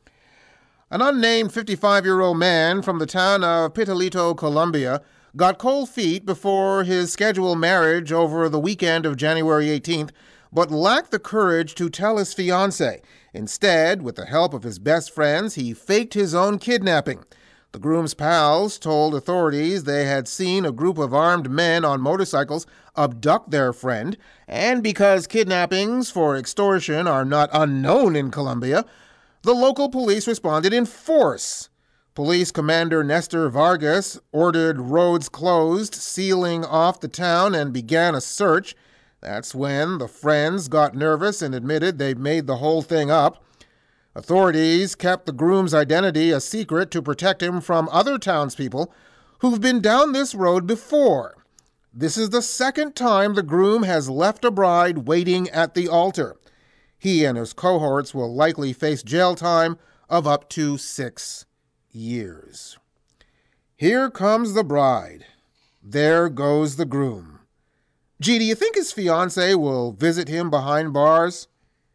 An unnamed fifty-five-year-old man from the town of Pitalito, Colombia, got cold feet before his scheduled marriage over the weekend of January eighteenth, but lacked the courage to tell his fiancée. Instead, with the help of his best friends, he faked his own kidnapping. The groom's pals told authorities they had seen a group of armed men on motorcycles abduct their friend, and because kidnappings for extortion are not unknown in Colombia, the local police responded in force. Police Commander Nestor Vargas ordered roads closed, sealing off the town, and began a search. That's when the friends got nervous and admitted they'd made the whole thing up. Authorities kept the groom's identity a secret to protect him from other townspeople who've been down this road before. This is the second time the groom has left a bride waiting at the altar. He and his cohorts will likely face jail time of up to six years. Here comes the bride. There goes the groom. Gee, do you think his fiancée will visit him behind bars?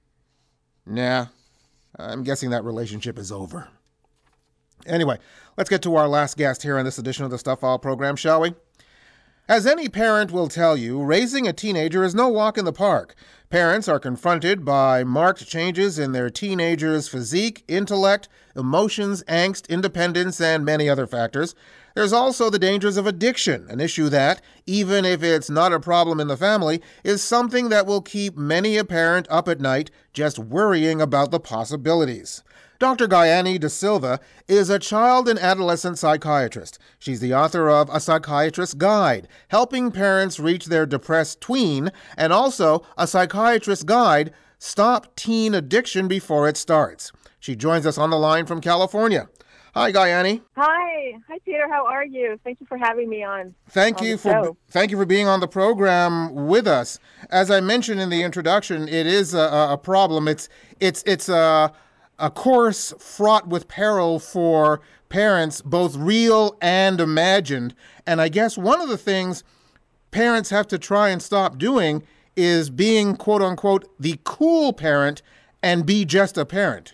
Nah. I'm guessing that relationship is over. Anyway, let's get to our last guest here on this edition of the Stuff File program, shall we? As any parent will tell you, raising a teenager is no walk in the park. Parents are confronted by marked changes in their teenager's physique, intellect, emotions, angst, independence, and many other factors. There's also the dangers of addiction, an issue that, even if it's not a problem in the family, is something that will keep many a parent up at night just worrying about the possibilities. Doctor Gayane De Silva is a child and adolescent psychiatrist. She's the author of A Psychiatrist's Guide, helping parents reach their depressed tween, and also A Psychiatrist's Guide, Stop Teen Addiction Before It Starts. She joins us on the line from California. Hi, Gayane. Hi. Hi, Peter. How are you? Thank you for having me on. Thank on you the for show. thank you for being on the program with us. As I mentioned in the introduction, it is a, a problem. It's it's it's a a course fraught with peril for parents, both real and imagined. And I guess one of the things parents have to try and stop doing is being, quote unquote, the cool parent and be just a parent.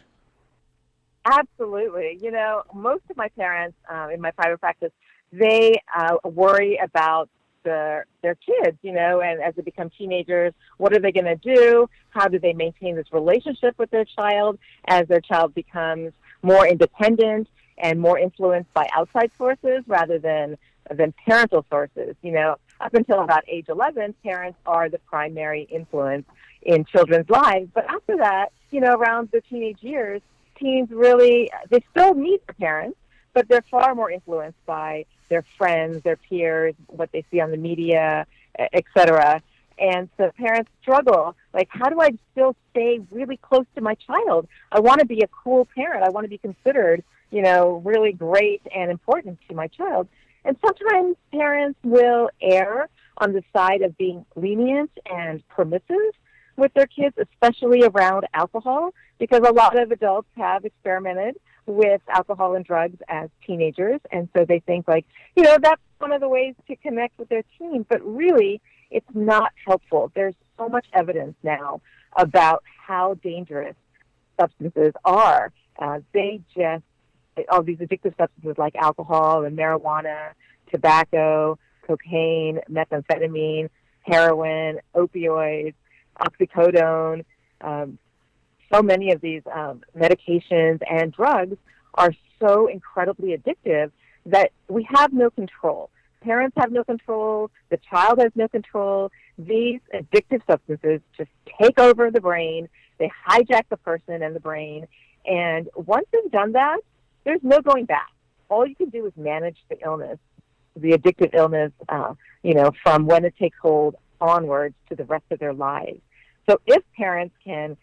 Absolutely. You know, most of my parents um, in my private practice, they uh, worry about their, their kids, you know, and as they become teenagers, what are they going to do? How do they maintain this relationship with their child as their child becomes more independent and more influenced by outside sources rather than than parental sources? You know, up until about age eleven, parents are the primary influence in children's lives. But after that, you know, around the teenage years, teens really, they still need their parents, but they're far more influenced by their friends, their peers, what they see on the media, et cetera. And so parents struggle, like, how do I still stay really close to my child? I want to be a cool parent. I want to be considered, you know, really great and important to my child. And sometimes parents will err on the side of being lenient and permissive with their kids, especially around alcohol, because a lot of adults have experimented with alcohol and drugs as teenagers. And so they think, like, you know, that's one of the ways to connect with their teen. But really, it's not helpful. There's so much evidence now about how dangerous substances are. Uh, they just, all these addictive substances like alcohol and marijuana, tobacco, cocaine, methamphetamine, heroin, opioids, oxycodone, um, so many of these um, medications and drugs are so incredibly addictive that we have no control. Parents have no control. The child has no control. These addictive substances just take over the brain. They hijack the person and the brain. And once they've done that, there's no going back. All you can do is manage the illness, the addictive illness, uh, you know, from when it takes hold onwards to the rest of their lives. So if parents can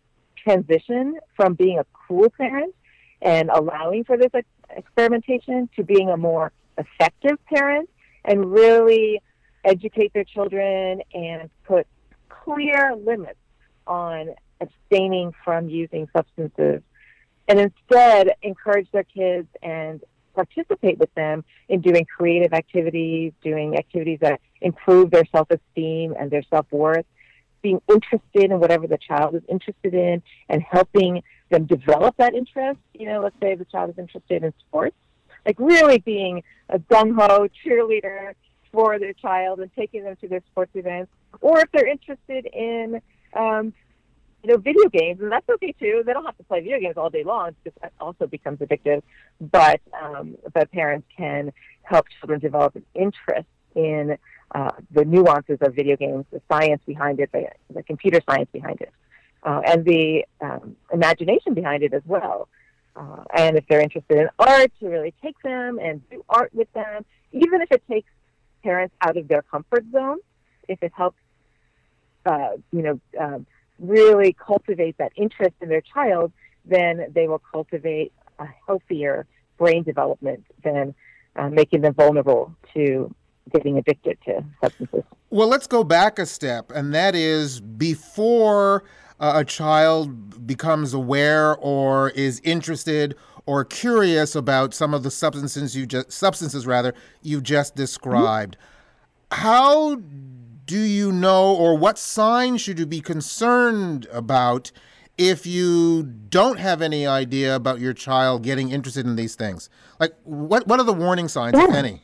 transition from being a cool parent and allowing for this ex- experimentation to being a more effective parent and really educate their children and put clear limits on abstaining from using substances, and instead encourage their kids and participate with them in doing creative activities, doing activities that improve their self-esteem and their self-worth, being interested in whatever the child is interested in and helping them develop that interest. You know, let's say the child is interested in sports, like really being a gung-ho cheerleader for their child and taking them to their sports events. Or if they're interested in, um, you know, video games, and that's okay too. They don't have to play video games all day long because that also becomes addictive. But um, but parents can help children develop an interest in uh, the nuances of video games, the science behind it, the, the computer science behind it, uh, and the um, imagination behind it as well. Uh, and if they're interested in art, to really take them and do art with them, even if it takes parents out of their comfort zone, if it helps, uh, you know, um, really cultivate that interest in their child, then they will cultivate a healthier brain development than uh, making them vulnerable to getting addicted to substances. Well, let's go back a step, and that is before uh, a child becomes aware or is interested or curious about some of the substances you just substances rather you just described. Mm-hmm. How do you know, or what signs should you be concerned about if you don't have any idea about your child getting interested in these things? Like, what what are the warning signs, yeah. if any?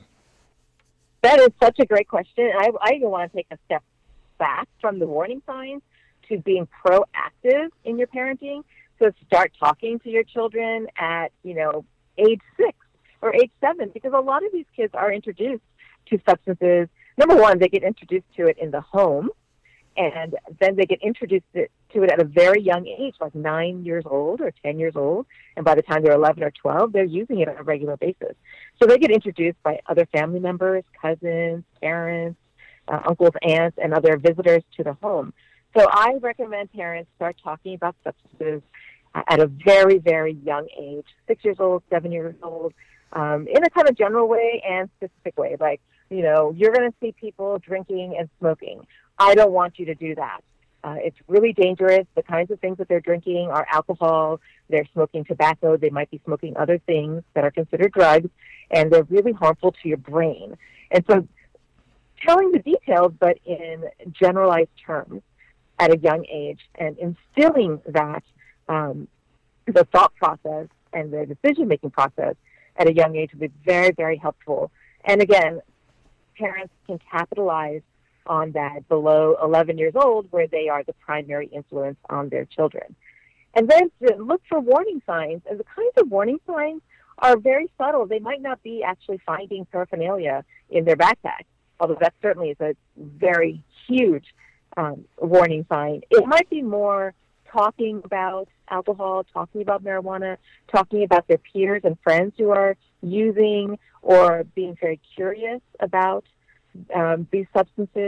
That is such a great question. I, I even want to take a step back from the warning signs to being proactive in your parenting. So start talking to your children at, you know, age six or age seven, because a lot of these kids are introduced to substances. Number one, they get introduced to it in the home, and then they get introduced to it at a very young age, like nine years old or ten years old, and by the time they're eleven or twelve, they're using it on a regular basis. So they get introduced by other family members, cousins, parents, uh, uncles, aunts, and other visitors to the home. So I recommend parents start talking about substances at a very, very young age, six years old, seven years old, um, in a kind of general way and specific way. Like, you know, you're going to see people drinking and smoking. I don't want you to do that. Uh, it's really dangerous. The kinds of things that they're drinking are alcohol. They're smoking tobacco. They might be smoking other things that are considered drugs, and they're really harmful to your brain. And so telling the details, but in generalized terms at a young age, and instilling that, um, the thought process and the decision-making process at a young age would be very, very helpful. And again, parents can capitalize on that below eleven years old, where they are the primary influence on their children. And then to look for warning signs, and the kinds of warning signs are very subtle. They might not be actually finding paraphernalia in their backpack, although that certainly is a very huge um, warning sign. It might be more talking about alcohol, talking about marijuana, talking about their peers and friends who are using, or being very curious about um, these substances.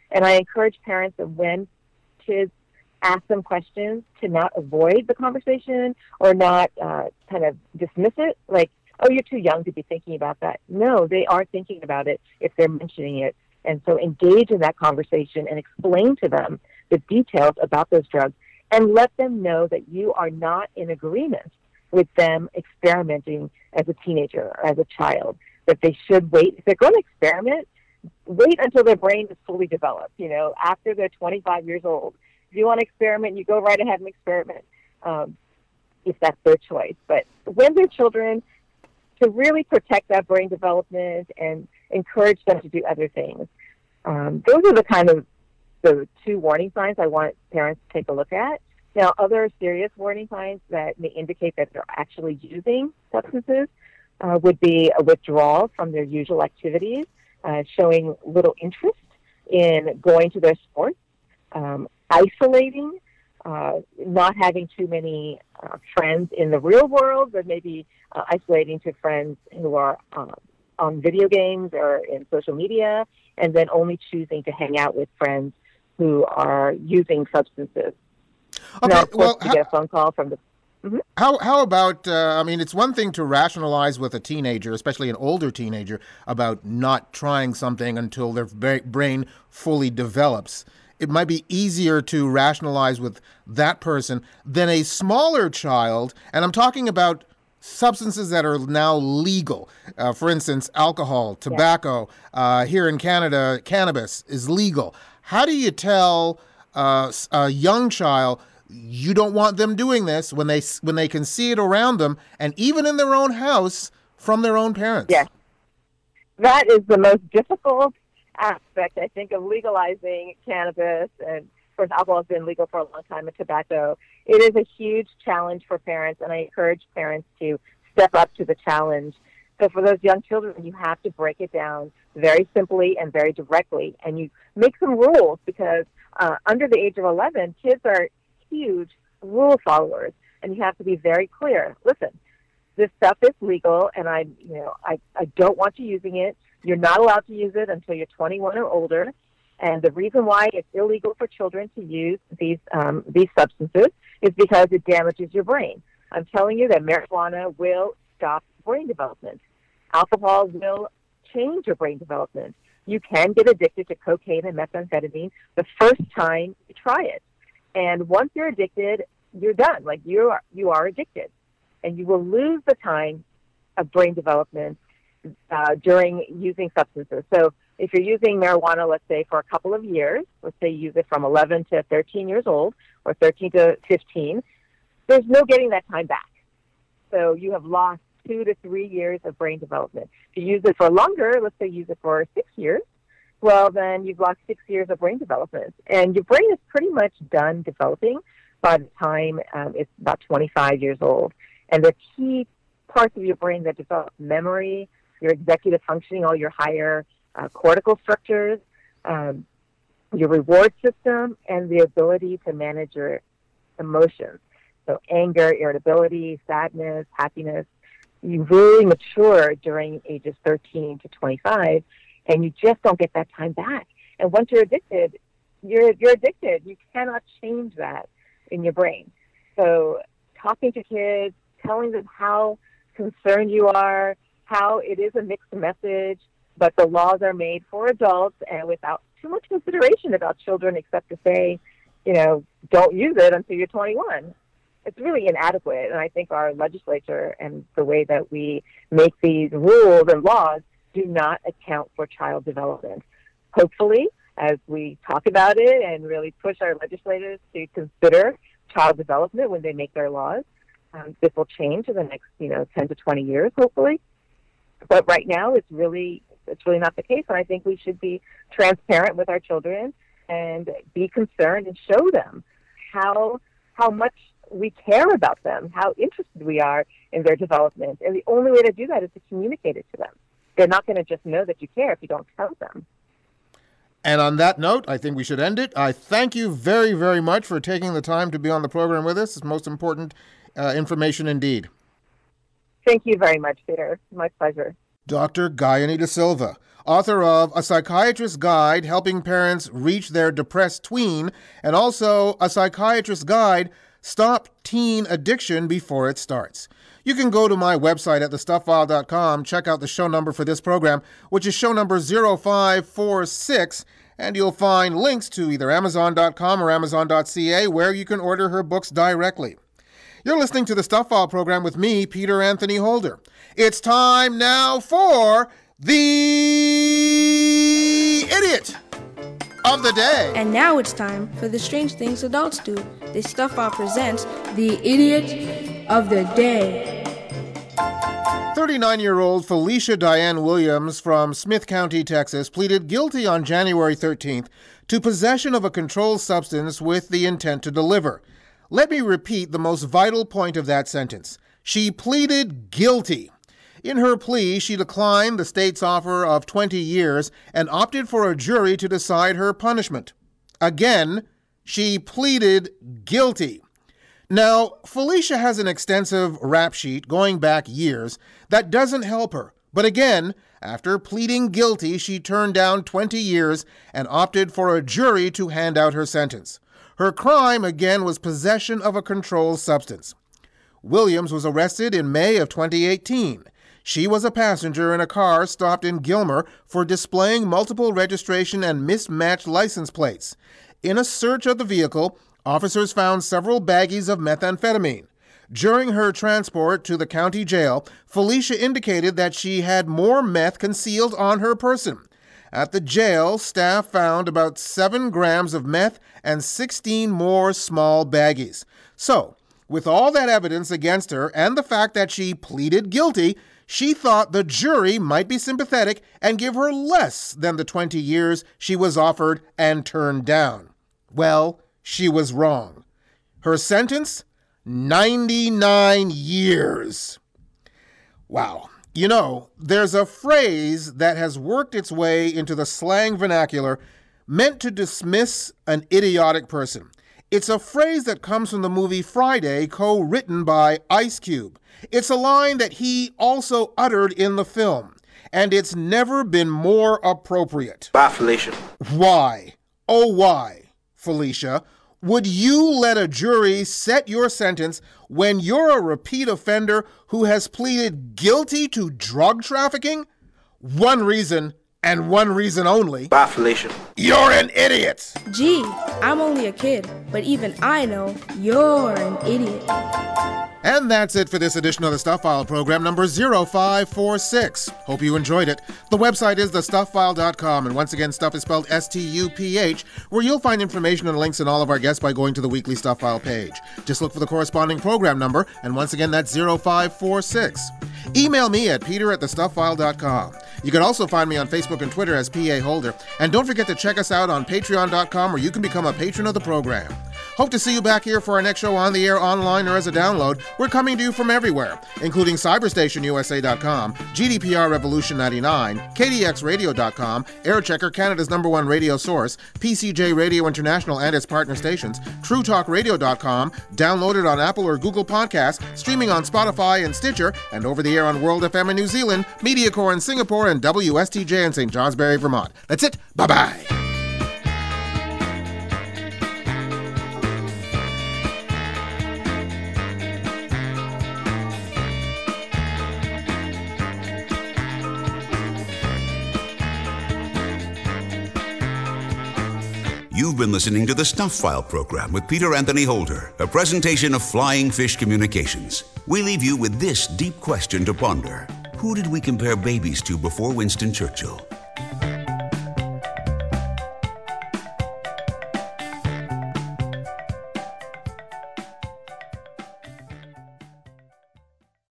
And I encourage parents that when kids ask them questions to not avoid the conversation or not uh, kind of dismiss it, like, oh, you're too young to be thinking about that. No, they are thinking about it if they're mentioning it. And so engage in that conversation and explain to them the details about those drugs and let them know that you are not in agreement with them experimenting as a teenager or as a child, that they should wait. If they're going to experiment, wait until their brain is fully developed, you know, after they're twenty-five years old. If you want to experiment, you go right ahead and experiment, um, if that's their choice. But when they're children, to really protect that brain development and encourage them to do other things. Um, those are the kind of the two warning signs I want parents to take a look at. Now, other serious warning signs that may indicate that they're actually using substances uh, would be a withdrawal from their usual activities, uh, showing little interest in going to their sports, um, isolating, uh, not having too many uh, friends in the real world, but maybe uh, isolating to friends who are uh, on video games or in social media, and then only choosing to hang out with friends who are using substances. Okay, now, of course, well, you how, get a phone call from the... Mm-hmm. How how about, uh, I mean, it's one thing to rationalize with a teenager, especially an older teenager, about not trying something until their ba- brain fully develops. It might be easier to rationalize with that person than a smaller child, and I'm talking about substances that are now legal. Uh, for instance, alcohol, tobacco. Yeah. Uh, here in Canada, cannabis is legal. How do you tell uh, a young child you don't want them doing this when they when they can see it around them and even in their own house from their own parents? Yes. That is the most difficult aspect, I think, of legalizing cannabis. And, of course, alcohol has been legal for a long time, and tobacco. It is a huge challenge for parents, and I encourage parents to step up to the challenge. So for those young children, you have to break it down very simply and very directly, and you make some rules because uh, under the age of eleven, kids are huge rule followers, and you have to be very clear. Listen, this stuff is legal, and I, you know, I, I don't want you using it. You're not allowed to use it until you're twenty-one or older. And the reason why it's illegal for children to use these um, these substances is because it damages your brain. I'm telling you that marijuana will stop brain development. Alcohol will change your brain development. You can get addicted to cocaine and methamphetamine the first time you try it. And once you're addicted, you're done. Like you are, you are addicted, and you will lose the time of brain development uh, during using substances. So if you're using marijuana, let's say for a couple of years, let's say you use it from eleven to thirteen years old or thirteen to fifteen, there's no getting that time back. So you have lost two to three years of brain development. If you use it for longer, let's say you use it for six years, well, then you've lost six years of brain development. And your brain is pretty much done developing by the time um, it's about twenty-five years old. And the key parts of your brain that develop memory, your executive functioning, all your higher uh, cortical structures, um, your reward system, and the ability to manage your emotions. So anger, irritability, sadness, happiness. You really mature during ages thirteen to twenty-five, and you just don't get that time back. And once you're addicted, you're you're addicted. You cannot change that in your brain. So talking to kids, telling them how concerned you are, how it is a mixed message, but the laws are made for adults and without too much consideration about children except to say, you know, don't use it until you're twenty-one. It's really inadequate, and I think our legislature and the way that we make these rules and laws do not account for child development. Hopefully, as we talk about it and really push our legislators to consider child development when they make their laws, um, this will change in the next, you know, ten to twenty years, hopefully. But right now, it's really it's really not the case, and I think we should be transparent with our children and be concerned and show them how how much we care about them, how interested we are in their development. And the only way to do that is to communicate it to them. They're not going to just know that you care if you don't tell them. And on that note, I think we should end it. I thank you very, very much for taking the time to be on the program with us. It's most important uh, information indeed. Thank you very much, Peter. My pleasure. Doctor Guyane Da Silva, author of A Psychiatrist's Guide Helping Parents Reach Their Depressed Tween, and also A Psychiatrist's Guide Stop Teen Addiction Before It Starts. You can go to my website at the stuff file dot com, check out the show number for this program, which is show number zero five four six, and you'll find links to either amazon dot com or amazon dot c a where you can order her books directly. You're listening to the Stuff File program with me, Peter Anthony Holder. It's time now for the Idiot of the Day. And now it's time for the Strange Things Adults Do. The Stuff File presents the Idiot of the Day. thirty-nine-year-old Felicia Diane Williams from Smith County, Texas, pleaded guilty on January thirteenth to possession of a controlled substance with the intent to deliver. Let me repeat the most vital point of that sentence. She pleaded guilty. In her plea, she declined the state's offer of twenty years and opted for a jury to decide her punishment. Again, she pleaded guilty. Now, Felicia has an extensive rap sheet going back years that doesn't help her. But again, after pleading guilty, she turned down twenty years and opted for a jury to hand out her sentence. Her crime, again, was possession of a controlled substance. Williams was arrested in May of twenty eighteen. She was a passenger in a car stopped in Gilmer for displaying multiple registration and mismatched license plates. In a search of the vehicle, officers found several baggies of methamphetamine. During her transport to the county jail, Felicia indicated that she had more meth concealed on her person. At the jail, staff found about seven grams of meth and sixteen more small baggies. So, with all that evidence against her and the fact that she pleaded guilty, she thought the jury might be sympathetic and give her less than the twenty years she was offered and turned down. Well, she was wrong. Her sentence? ninety-nine years. Wow. You know, there's a phrase that has worked its way into the slang vernacular meant to dismiss an idiotic person. It's a phrase that comes from the movie Friday, co-written by Ice Cube. It's a line that he also uttered in the film, and it's never been more appropriate. Bye, Felicia. Why? Oh, why, Felicia? Would you let a jury set your sentence when you're a repeat offender who has pleaded guilty to drug trafficking? One reason, and one reason only. Bye, Felicia. You're an idiot! Gee, I'm only a kid, but even I know you're an idiot. And that's it for this edition of the Stuff File program number zero five four six. Hope you enjoyed it. The website is the stuff file dot com, and once again, stuff is spelled S T U P H, where you'll find information and links on all of our guests by going to the weekly Stuff File page. Just look for the corresponding program number, and once again, that's zero five four six. Email me at peter at the stuff file dot com. You can also find me on Facebook and Twitter as P A Holder, and don't forget to check us out on patreon dot com, where you can become a patron of the program. Hope to see you back here for our next show on the air, online, or as a download. We're coming to you from everywhere, including cyberstation U S A dot com, G D P R Revolution ninety-nine, K D X Radio dot com, Airchecker, Canada's number one radio source, P C J Radio International and its partner stations, True Talk Radio dot com, downloaded on Apple or Google Podcasts, streaming on Spotify and Stitcher, and over the air on World F M in New Zealand, MediaCore in Singapore, and W S T J in Saint Johnsbury, Vermont. That's it. Bye-bye. You've been listening to the Stuff File program with Peter Anthony Holder, a presentation of Flying Fish Communications. We leave you with this deep question to ponder. Who did we compare babies to before Winston Churchill?